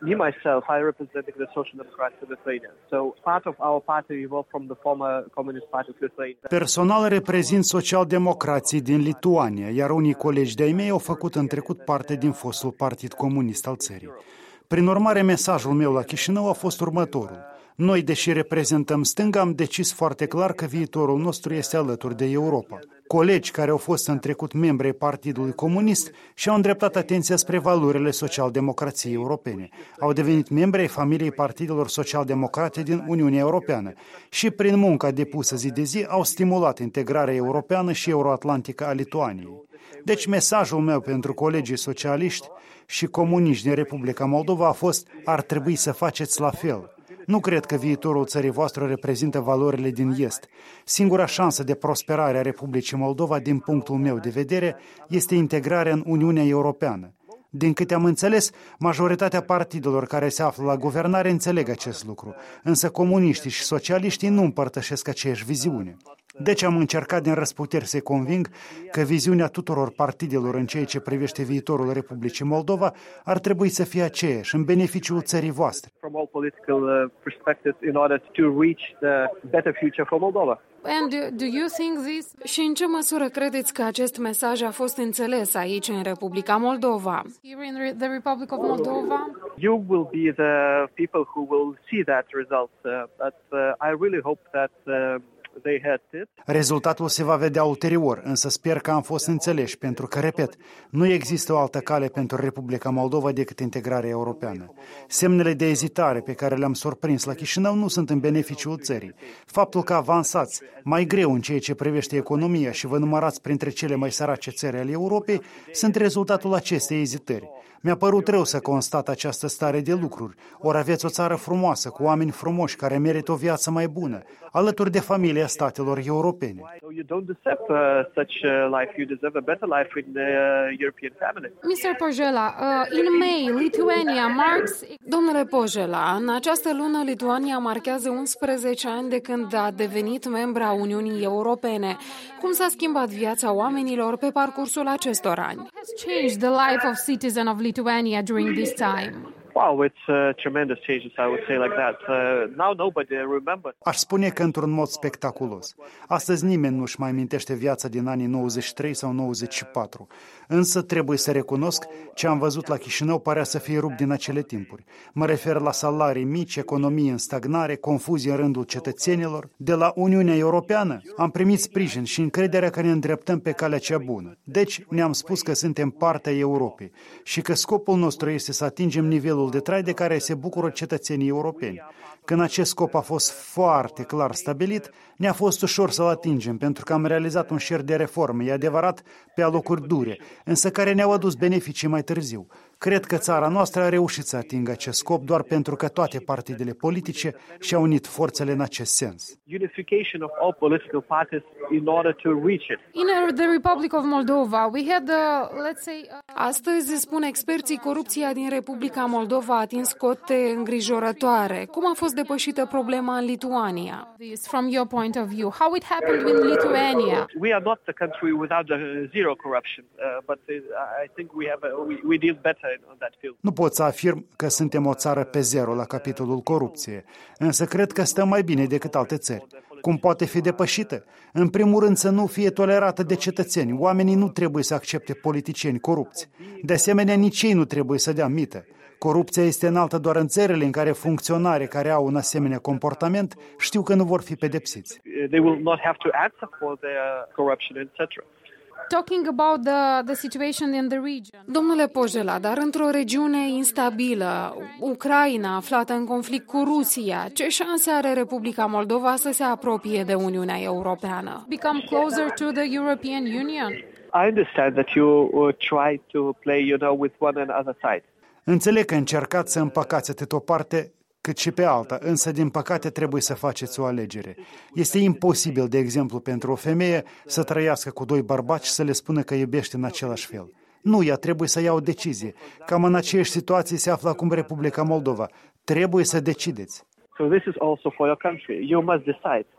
Me myself, I representing the Social Democrats of Lithuania. So part of our party evolved from the former Communist Party of Lithuania. Personal reprezint socialdemocrații din Lituania, iar unii colegi de-ai mei au făcut în trecut parte din fostul Partid Comunist al țării. Prin urmare, mesajul meu la Chișinău a fost următorul. Noi, deși reprezentăm stânga, am decis foarte clar că viitorul nostru este alături de Europa. Colegi care au fost în trecut membri ai Partidului Comunist și-au îndreptat atenția spre valorile social-democrației europene. Au devenit membri ai familiei partidelor social-democrate din Uniunea Europeană și, prin munca depusă zi de zi, au stimulat integrarea europeană și euroatlantică a Lituaniei. Deci mesajul meu pentru colegii socialiști și comuniști din Republica Moldova a fost: ar trebui să faceți la fel. Nu cred că viitorul țării voastre reprezintă valorile din Est. Singura șansă de prosperare a Republicii Moldova, din punctul meu de vedere, este integrarea în Uniunea Europeană. Din câte am înțeles, majoritatea partidelor care se află la guvernare înțeleg acest lucru, însă comuniștii și socialiștii nu împărtășesc aceeași viziune. Deci am încercat din răsputeri să-i conving că viziunea tuturor partidelor în ceea ce privește viitorul Republicii Moldova ar trebui să fie aceeași, în beneficiul țării voastre. And do you think this? Și în ce măsură credeți că acest mesaj a fost înțeles aici în Republica Moldova? Here in the Republic of Moldova? You will be the people who will see that result, but I really hope that rezultatul se va vedea ulterior, însă sper că am fost înțeleși, pentru că, repet, nu există o altă cale pentru Republica Moldova decât integrarea europeană. Semnele de ezitare pe care le-am surprins la Chișinău nu sunt în beneficiul țării. Faptul că avansați mai greu în ceea ce privește economia și vă numărați printre cele mai sărace țări ale Europei sunt rezultatul acestei ezitări. Mi-a părut rău să constat această stare de lucruri. Ori aveți o țară frumoasă, cu oameni frumoși, care merită o viață mai bună, alături de familia statelor europene. Mr. Pojela, in May, Lithuania marks... Domnule Pojela, în această lună Lituania marchează 11 ani de când a devenit membra Uniunii Europene. Cum s-a schimbat viața oamenilor pe parcursul acestor ani? Has changed the life of citizens of Lithuania during this time? Wow, it's tremendous changes, I would say like that. Now nobody remembers. Aș spune că într-un mod spectaculos. Astăzi nimeni nu-și mai amintește viața din anii 93 sau 94. Însă trebuie să recunosc, ce am văzut la Chișinău părea să fie rupt din acele timpuri. Mă refer la salarii mici, economie în stagnare, confuzie în rândul cetățenilor. De la Uniunea Europeană am primit sprijin și încrederea că ne îndreptăm pe calea cea bună. Deci ne-am spus că suntem partea Europei și că scopul nostru este să atingem nivelul de trai de care se bucură cetățenii europeni. Când acest scop a fost foarte clar stabilit, ne-a fost ușor să-l atingem, pentru că am realizat un șir de reforme, e adevărat, pe alocuri dure, însă care ne-au adus beneficii mai târziu. Cred că țara noastră a reușit să atingă acest scop doar pentru că toate partidele politice și-au unit forțele în acest sens. Unification of all political parties in order to reach it. In the Republic of Moldova, we had let's say astăzi, spun experții, corupția din Republica Moldova a atins cote îngrijorătoare. Cum a fost depășită problema în Lituania? From your point of view, how it happened in Lithuania? We are not a country without zero corruption, but I think we deal better on that field. Nu pot să afirm că suntem o țară pe zero la capitolul corupție, însă cred că stăm mai bine decât alte țări. Cum poate fi depășită? În primul rând să nu fie tolerată de cetățeni. Oamenii nu trebuie să accepte politicieni corupți. De asemenea, nici ei nu trebuie să dea mită. Corupția este înaltă doar în țările în care funcționarii care au un asemenea comportament știu că nu vor fi pedepsiți. They will not have to answer for their corruption, etc. Talking about the situation in the region. Domnule Pojela, dar într-o regiune instabilă, Ucraina aflată în conflict cu Rusia, ce șanse are Republica Moldova să se apropie de Uniunea Europeană? Become closer to the European Union? I understand that you try to play, with one and other side. Înțeleg că încercați să împăcați atât o parte cât și pe alta, însă din păcate trebuie să faceți o alegere. Este imposibil, de exemplu, pentru o femeie să trăiască cu doi bărbați și să le spună că iubește în același fel. Nu, ea trebuie să ia o decizie. Cam în aceeași situație se află acum Republica Moldova. Trebuie să decideți. So this is also for your country. You must decide.